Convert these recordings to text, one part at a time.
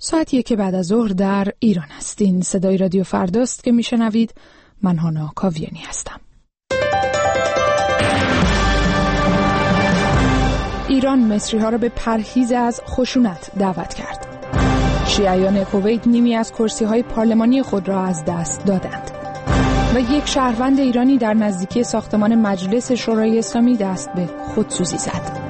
ساعت 1 بعد از ظهر در ایران است. این صدای رادیو فرداست که میشنوید. من هانا کاویانی هستم. ایران مصری‌ها را به پرهیز از خشونت دعوت کرد. شیعیان کویت نیمی از کرسی‌های پارلمانی خود را از دست دادند و یک شهروند ایرانی در نزدیکی ساختمان مجلس شورای اسلامی دست به خودسوزی زد.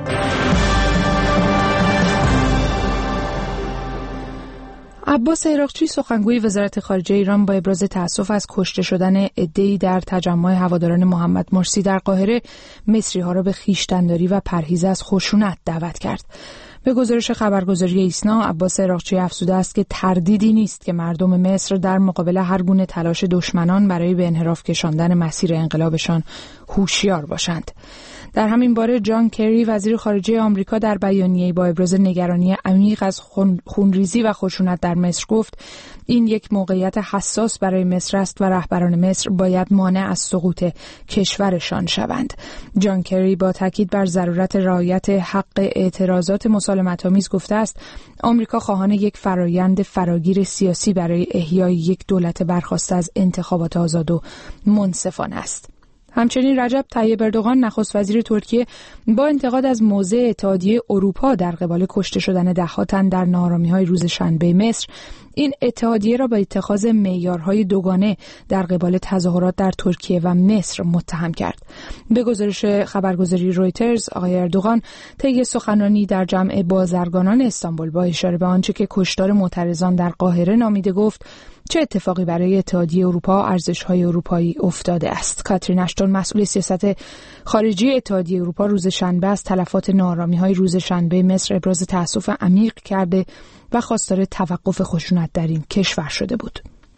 عباس عراقچی سخنگوی وزارت خارجه ایران با ابراز تأسف از کشته شدن عده‌ای در تجمع هواداران محمد مرسی در قاهره مصری‌ها را به خویشتن‌داری و پرهیز از خشونت دعوت کرد. به گزارش خبرگزاری ایسنا، عباس عراقچی افزوده است که تردیدی نیست که مردم مصر در مقابل هر گونه تلاش دشمنان برای به انحراف کشاندن مسیر انقلابشان هوشیار باشند. در همین باره جان کری وزیر خارجه آمریکا در بیانیه‌ای با ابراز نگرانی عمیق از خونریزی و خشونت در مصر گفت این یک موقعیت حساس برای مصر است و رهبران مصر باید مانع از سقوط کشورشان شوند. جان کری با تاکید بر ضرورت رعایت حق اعتراضات مسالمت‌آمیز گفته است آمریکا خواهان یک فرایند فراگیر سیاسی برای احیای یک دولت برخواسته از انتخابات آزاد و منصفانه است. همچنین رجب طیب اردوغان نخست وزیر ترکیه با انتقاد از موضع اتحادیه اروپا در قبال کشته شدن ده‌ها تن در ناآرامی‌های روز شنبه مصر این اتحادیه را با اتخاذ معیارهای دوگانه در قبال تظاهرات در ترکیه و مصر متهم کرد. به گزارش خبرگزاری رویترز آقای اردوغان طی سخنرانی در جمع بازرگانان استانبول با اشاره به آنچه که کشتار معترضان در قاهره نامیده گفت چه اتفاقی برای اتحادیه اروپا ارزش‌های اروپایی افتاده است. کاترین اشتون مسئول سیاست خارجی اتحادیه اروپا روز شنبه از تلفات ناآرامی‌های روز شنبه مصر ابراز تأسف عمیق کرده و خواستار توقف خشونت در این کشور شده بود.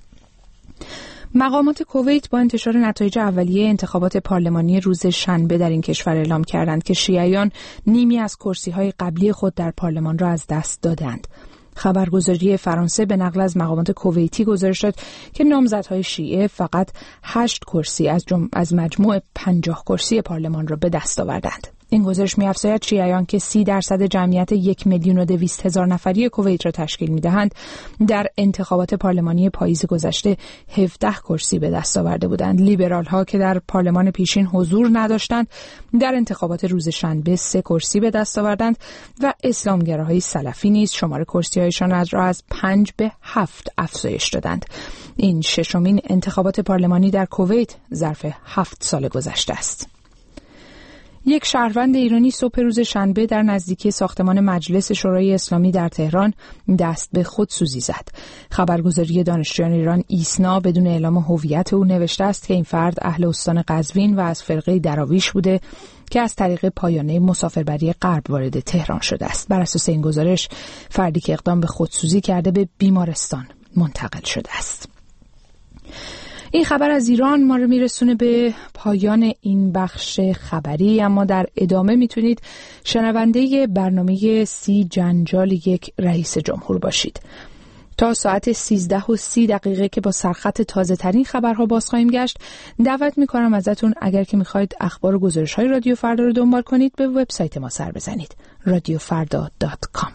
مقامات کویت با انتشار نتایج اولیه انتخابات پارلمانی روز شنبه در این کشور اعلام کردند که شیعیان نیمی از کرسی‌های قبلی خود در پارلمان را از دست دادند. خبرگزاری فرانسه به نقل از مقامات کویتی گزارش داد که نامزدهای شیعه فقط 8 کرسی از مجموع 50 کرسی پارلمان را به دست آوردند. این گزارش می‌افزاید شیعیان که 30% جمعیت 1,200,000 نفری کویت را تشکیل می‌دهند در انتخابات پارلمانی پاییز گذشته 17 کرسی به دست آورده بودند. لیبرال‌ها که در پارلمان پیشین حضور نداشتند در انتخابات روز شنبه 3 کرسی به دست آوردند و اسلامگراهای سلفی نیز شمار کرسی‌هایشان را از 5 به 7 افزایش دادند. این ششمین انتخابات پارلمانی در کویت ظرف 7 سال گذشته است. یک شهروند ایرانی صبح روز شنبه در نزدیکی ساختمان مجلس شورای اسلامی در تهران دست به خودسوزی زد. خبرگزاری دانشجویان ایران ایسنا بدون اعلام هویت او نوشته است که این فرد اهل استان قزوین و از فرقه دراویش بوده که از طریق پایانه مسافربری غرب وارد تهران شده است. بر اساس این گزارش فردی که اقدام به خودسوزی کرده به بیمارستان منتقل شده است. این خبر از ایران ما رو میرسونه به پایان این بخش خبری، اما در ادامه میتونید شنونده برنامه 30 جنجال یک رئیس جمهور باشید. تا ساعت 13:30 که با سرخط تازه ترین خبرها باز خواهیم گشت. دعوت میکنم ازتون اگر که میخواید اخبار و گزارش های رادیو فردا رو دنبال کنید به وبسایت ما سر بزنید. radiofarda.com.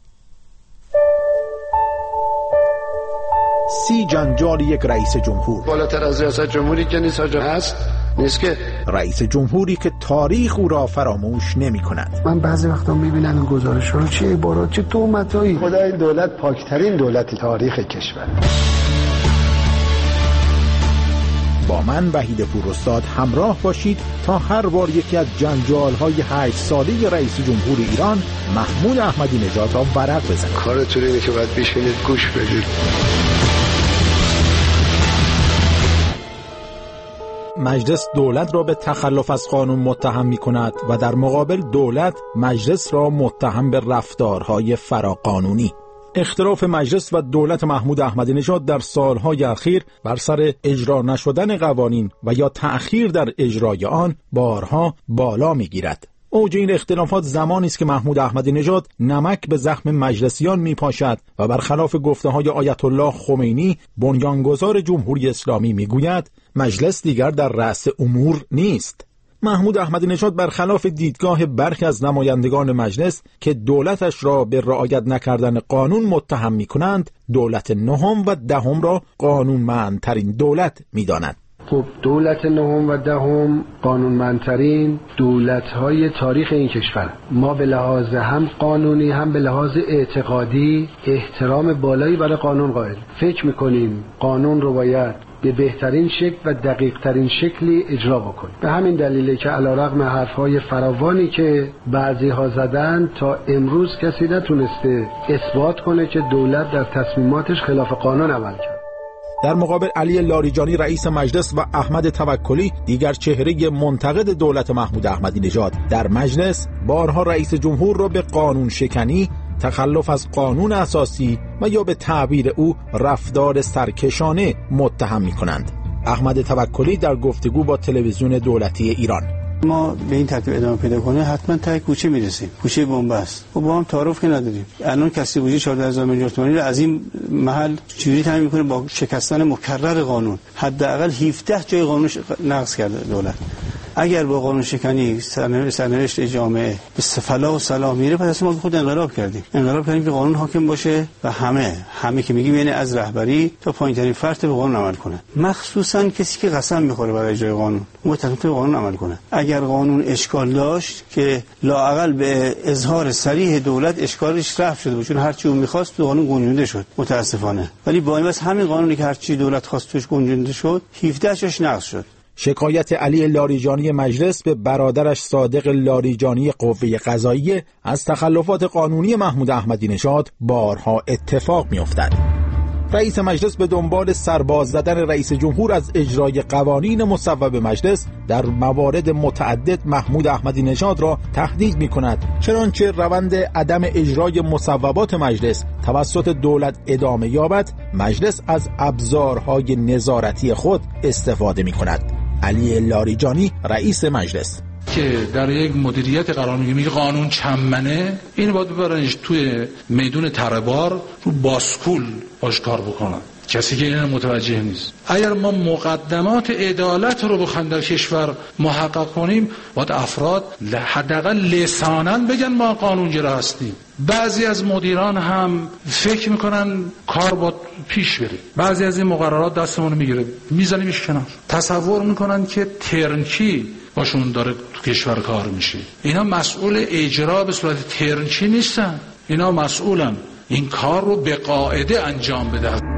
30 جنجال یک رئیس جمهور. بالاتر از ریاست جمهوری که نیست هست نیست که رئیس جمهوری که تاریخ او را فراموش نمی کند. من بعضی وقتا میبینم این گزارش ها رو چه عبارات چه تهمتایی. خدا این دولت پاکترین دولت تاریخ کشور. با من وحید پوراستاد همراه باشید تا هر بار یکی از جنجال‌های 8 ساله رئیس جمهور ایران محمود احمدی نژاد را ورق بزنید. کارتون اینه که باید بشینید گوش بدید. مجلس دولت را به تخلف از قانون متهم می‌کند و در مقابل دولت مجلس را متهم به رفتارهای فراقانونی. اختلاف مجلس و دولت محمود احمدی نژاد در سالهای اخیر بر سر اجرا نشدن قوانین و یا تأخیر در اجرای آن بارها بالا می‌گیرد. اوج این اختلافات زمانی است که محمود احمدی نژاد نمک به زخم مجلسیان میپاشد و برخلاف گفته‌های آیت الله خمینی بنیانگذار جمهوری اسلامی میگوید مجلس دیگر در رأس امور نیست. محمود احمدی نژاد برخلاف دیدگاه برخی از نمایندگان مجلس که دولتش را به رعایت نکردن قانون متهم می‌کنند، دولت نهم و دهم را قانونمندترین دولت می‌داند. خب دولت نهم و دهم قانونمندترین دولت‌های تاریخ این کشور. ما به لحاظ هم قانونی هم به لحاظ اعتقادی احترام بالایی برای قانون قائل. فکر می‌کنیم قانون رو باید به بهترین شکل و دقیق‌ترین شکلی اجرا بکنیم. به همین دلیله که علیرغم حرف‌های فراوانی که بعضی‌ها زدن تا امروز کسی نتونسته اثبات کنه که دولت در تصمیماتش خلاف قانون عمل کرد. در مقابل علی لاریجانی رئیس مجلس و احمد توکلی دیگر چهره منتقد دولت محمود احمدی نژاد در مجلس بارها رئیس جمهور را به قانون شکنی، تخلف از قانون اساسی و یا به تعبیر او رفتار سرکشانه متهم می‌کنند. احمد توکلی در گفتگو با تلویزیون دولتی ایران: ما به این ترتیب ادامه پیدا کنه حتما تا کوچه میرسیم، کوچه بنبست. و با هم تعارف که نداریم. الان کسی بودجه 14000 میلیارد تومانی رو از این محل چجوری تامین میکنه؟ با شکستن مکرر قانون. حداقل 17 جای قانون نقض کرده دولت. اگر با قانون شکنی سرنوشت جامعه به فلاح و صلاح میره، پس ما خود انقلاب کردیم که قانون حاکم باشه و همه که میگیم یعنی از رهبری تا پایین‌ترین فرد به قانون عمل کنه، مخصوصا کسی که قسم میخوره برای اجرای قانون اون تصمیم به قانون عمل کنه. اگر قانون اشکال داشت که لااقل به اظهار صریح دولت اشکالش رفع شده بود، چون هر چی اون می‌خواست تو قانون گنجونده شد متاسفانه. ولی با این همین قانونی که هر چی دولت خواست توش گنجونده شد 17 جاش نقض شد. شکایت علی لاریجانی مجلس به برادرش صادق لاریجانی قوه قضاییه از تخلفات قانونی محمود احمدی نژاد بارها اتفاق می‌افتد. رئیس مجلس به دنبال سرباز زدن رئیس جمهور از اجرای قوانین مصوب مجلس در موارد متعدد محمود احمدی نژاد را تهدید می‌کند، چنانچه روند عدم اجرای مصوبات مجلس توسط دولت ادامه یابد، مجلس از ابزارهای نظارتی خود استفاده می‌کند. علی لاریجانی رئیس مجلس که در یک مدیریت قرار میگه قانون چمنه، این باید ببرنش توی میدون تربار رو باسکول باش کار بکنن. کسی که این متوجه نیست. اگر ما مقدمات عدالت رو بخوایم در کشور محقق کنیم، باید افراد حداقل لساناً بگن ما قانونگرا هستیم. بعضی از مدیران هم فکر میکنن کار باید پیش بره، بعضی از این مقررات دستمون میگیره میزنیمش کنار، تصور میکنن که ترنچی باشون داره تو کشور کار میشه. اینا مسئول اجرا به صورت ترنچی نیستن، اینا مسئولن این کار رو به قاعده انجام بدن.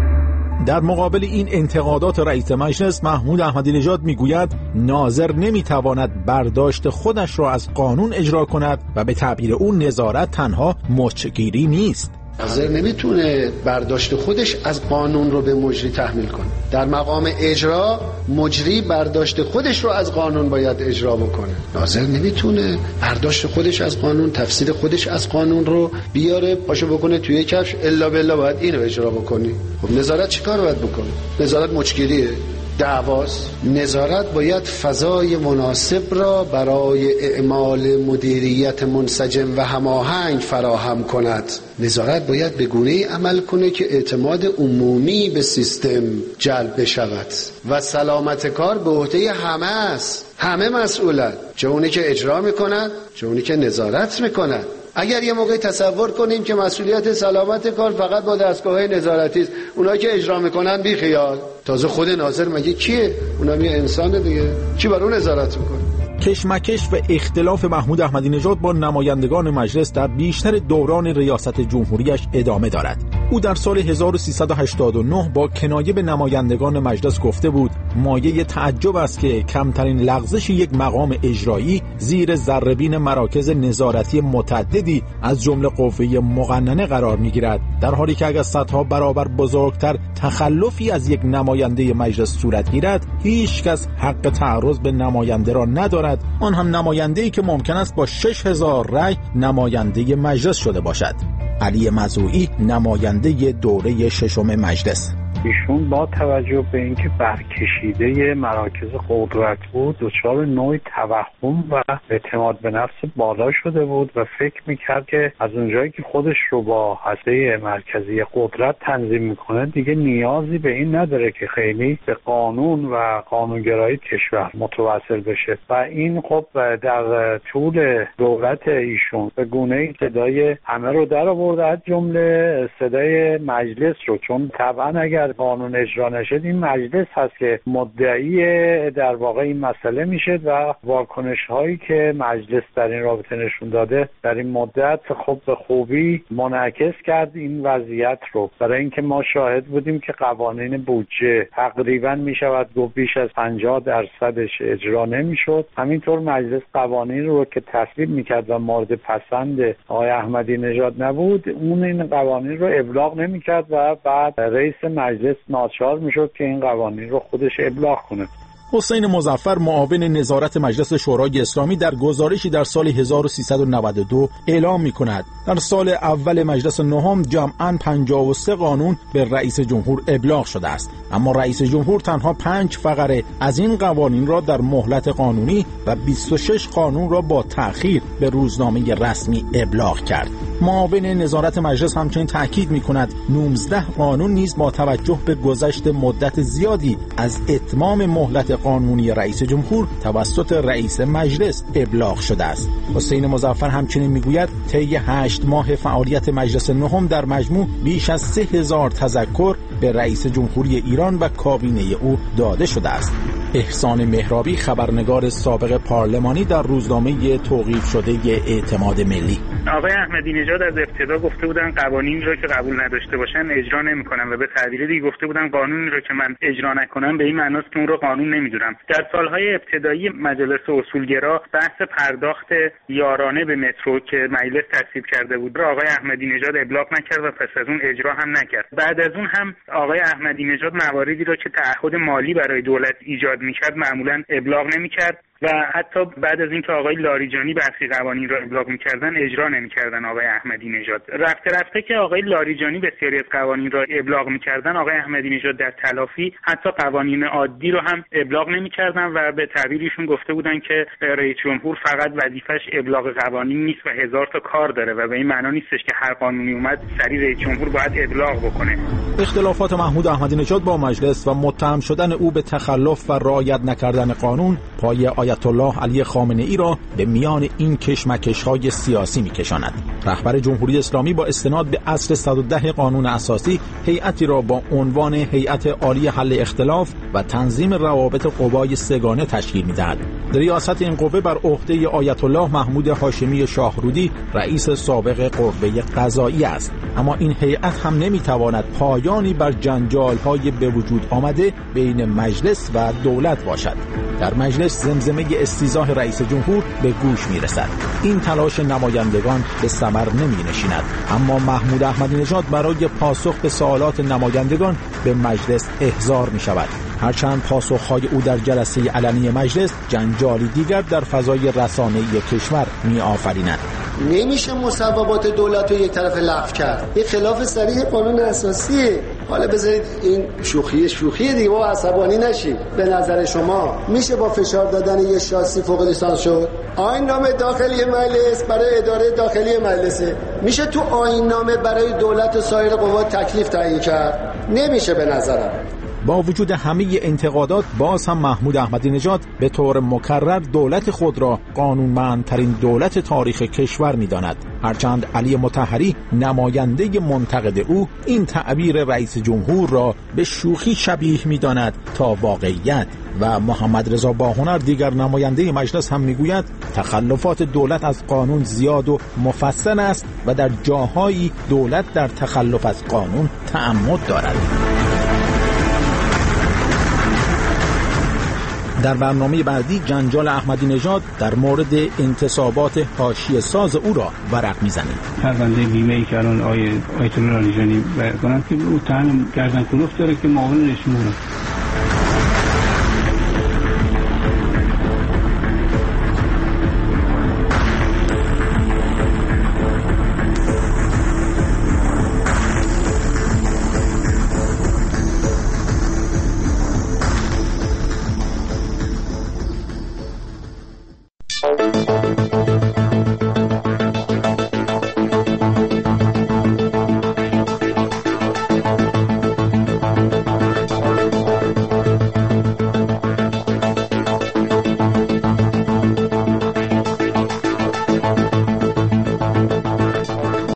در مقابل این انتقادات رئیس مجلس، محمود احمدی نژاد میگوید ناظر نمیتواند برداشت خودش را از قانون اجرا کند و به تعبیر او نظارت تنها مچگیری نیست. ناظر نمیتونه برداشت خودش از قانون رو به مجری تحمیل کنه. در مقام اجرا مجری برداشت خودش رو از قانون باید اجرا بکنه. ناظر نمیتونه برداشت خودش از قانون، تفسیر خودش از قانون رو بیاره پاشو بکنه توی کفش الا بالله باید اینو اجرا بکنی. خب نظارت چیکار باید بکنه؟ نظارت مچگیریه، دعواست. نظارت باید فضای مناسب را برای اعمال مدیریت منسجم و هماهنگ فراهم کند. نظارت باید به گونه‌ای عمل کنه که اعتماد عمومی به سیستم جلب بشود و سلامت کار به عهده همه است. همه مسئولن، چه اونی که اجرا میکنن چه اونی که نظارت میکنن. اگر یه موقع تصور کنیم که مسئولیت سلامت کار فقط با دستگاه‌های نظارتی است، اونایی که اجرا میکنن بی خیال، تازه خود ناظر مگه کیه؟ اونم یه انسانه دیگه، چی بر اون نظارت میکنه؟ کشمکش و اختلاف محمود احمدی نژاد با نمایندگان مجلس در بیشتر دوران ریاست جمهوریش ادامه دارد. او در سال 1389 با کنایه به نمایندگان مجلس گفته بود مایه تعجب است که کمترین لغزش یک مقام اجرایی زیر ذره‌بین مراکز نظارتی متعددی از جمله قوه مقننه قرار می‌گیرد، در حالی که اگر صدها برابر بزرگتر تخلفی از یک نماینده مجلس صورت گیرد، هیچ کس حق تعرض به نماینده را ندارد، آن هم نماینده‌ای که ممکن است با 6000 رأی نماینده مجلس شده باشد. علی مزوعی، نماینده دوره ششم مجلس: ایشون با توجه به اینکه برکشیده مراکز قدرت بود دچار نوعی توهم و اعتماد به نفس بالا شده بود و فکر میکرد که از اونجایی که خودش رو با هسته مرکزی قدرت تنظیم میکنه دیگه نیازی به این نداره که خیلی به قانون و قانونگرایی کشور متوسل بشه و این خب در طول دولت ایشون به گونه‌ای صدای همه رو در آورد، از جمله صدای مجلس رو، چون طبعا اگر قانون اجرا نشد این مجلس هست که مدعی در واقع این مسئله میشه و واکنش هایی که مجلس در این رابطه نشون داده در این مدت خب به خوبی منعکس کرد این وضعیت رو، برای اینکه ما شاهد بودیم که قوانین بودجه تقریبا میشود گفت بیش از 50% اجرا نمیشد. همینطور مجلس قوانین رو که تصویب میکرد و مورد پسند آقای احمدی نژاد نبود، اون این قوانین رو ابلاغ نمیکرد و بعد رئیس مجلس ناچار میشد که این قوانین رو خودش ابلاغ کنه. حسین مظفر معاون نظارت مجلس شورای اسلامی در گزارشی در سال 1392 اعلام می‌کند در سال اول مجلس نهم جمعاً 53 قانون به رئیس جمهور ابلاغ شده است، اما رئیس جمهور تنها 5 فقره از این قوانین را در مهلت قانونی و 26 قانون را با تأخیر به روزنامه رسمی ابلاغ کرد. معاون نظارت مجلس همچنین تاکید می‌کند 19 قانون نیز با توجه به گذشت مدت زیادی از اتمام مهلت قانونی رئیس جمهور توسط رئیس مجلس ابلاغ شده است. حسین مظفر همچنین میگوید طی 8 ماه فعالیت مجلس نهم در مجموع بیش از 3000 تذکر به رئیس جمهوری ایران و کابینه او داده شده است. احسان مهرابی خبرنگار سابق پارلمانی در روزنامه توقیف شده اعتماد ملی: آقای احمدی نژاد از ابتدا گفته بودن قوانین رو که قبول نداشته باشن اجرا نمی‌کنن و به تعبیر دیگه گفته بودن قانونی رو که من اجرا نکنم به این معناست که اون رو قانون نمیدونم. در سالهای ابتدایی مجلس اصولگرا بحث پرداخت یارانه به مترو که مجلس تصویب کرده بود رو آقای احمدی نژاد ابلاغ نکرد و پس از اون اجرا هم نکرد. بعد از اون هم آقای احمدی نژاد مواردی رو که تعهد مالی برای دولت ایجاد می‌کرد معمولاً ابلاغ نمی‌کرد و حتی بعد از اینکه آقای لاریجانی برخی قوانین را ابلاغ می‌کردن اجرا نمی‌کردن آقای احمدی نژاد. رفته که آقای لاریجانی بسیاری از قوانین را ابلاغ می‌کردن، آقای احمدی نژاد در تلافی حتی قوانین عادی رو هم ابلاغ نمی‌کردن و به تعبیرشون گفته بودن که رئیس جمهور فقط وظیفش ابلاغ قوانین نیست و 1000 تا کار داره و به این معنی نیستش که هر قانونی اومد سریع رئیس جمهور باید ابلاغ بکنه. اختلافات محمود احمدی نژاد با مجلس و متهم شدن او به تخلف و رعایت نکردن قانون پای آیت الله علی خامنه ای را به میان این کشمکش‌های سیاسی می‌کشاند. رهبر جمهوری اسلامی با استناد به اصل 110 قانون اساسی هیئتی را با عنوان هیئت عالی حل اختلاف و تنظیم روابط قوای سگانه تشکیل می‌دهد. ریاست این قوه بر عهده آیت الله محمود هاشمی شاهرودی رئیس سابق قوه قضاییه است، اما این هیئت هم نمی‌تواند پایانی بر جنجال‌های به وجود آمده بین مجلس و دولت باشد. در مجلس زمزمه استیضاح رئیس جمهور به گوش میرسد. این تلاش نمایندگان به ثمر نمی‌نشیند، اما محمود احمدی نژاد برای پاسخ به سوالات نمایندگان به مجلس احضار می‌شود. هرچند پاسخ‌های او در جلسه علنی مجلس جنجالی دیگر در فضای رسانه‌ای کشور می‌آفریند. نمیشه مصوبات دولت رو یک طرف لغو کرد. این خلاف صریح قانون اساسیه. حالا بذارید این شوخی دیگه، ما عصبانی نشیم. به نظر شما میشه با فشار دادن یه شاسی فوق لیسانس شد؟ آیین‌نامه داخلی مجلس برای اداره داخلی مجلسه. میشه تو آیین‌نامه برای دولت و سایر قوات تکلیف تعیین کرد؟ نمیشه به نظرم. با وجود همه انتقادات باز هم محمود احمدی نژاد به طور مکرر دولت خود را قانونمندترین دولت تاریخ کشور می‌داند. هرچند علی مطهری نماینده منتقد او این تعبیر رئیس جمهور را به شوخی شبیه می‌داند تا واقعیت و محمد رضا باهنر دیگر نماینده مجلس هم می‌گوید تخلفات دولت از قانون زیاد و مفصل است و در جاهایی دولت در تخلف از قانون تعمد دارد. در برنامه بعدی جنجال احمدی نژاد در مورد انتصابات حاشیه ساز او را ورق می‌زنیم. پرونده بیمه‌ای که الان آیت الله لاریجانی بیان کنند که او تهم گردن کلوف داره که معاون رئیس جمهور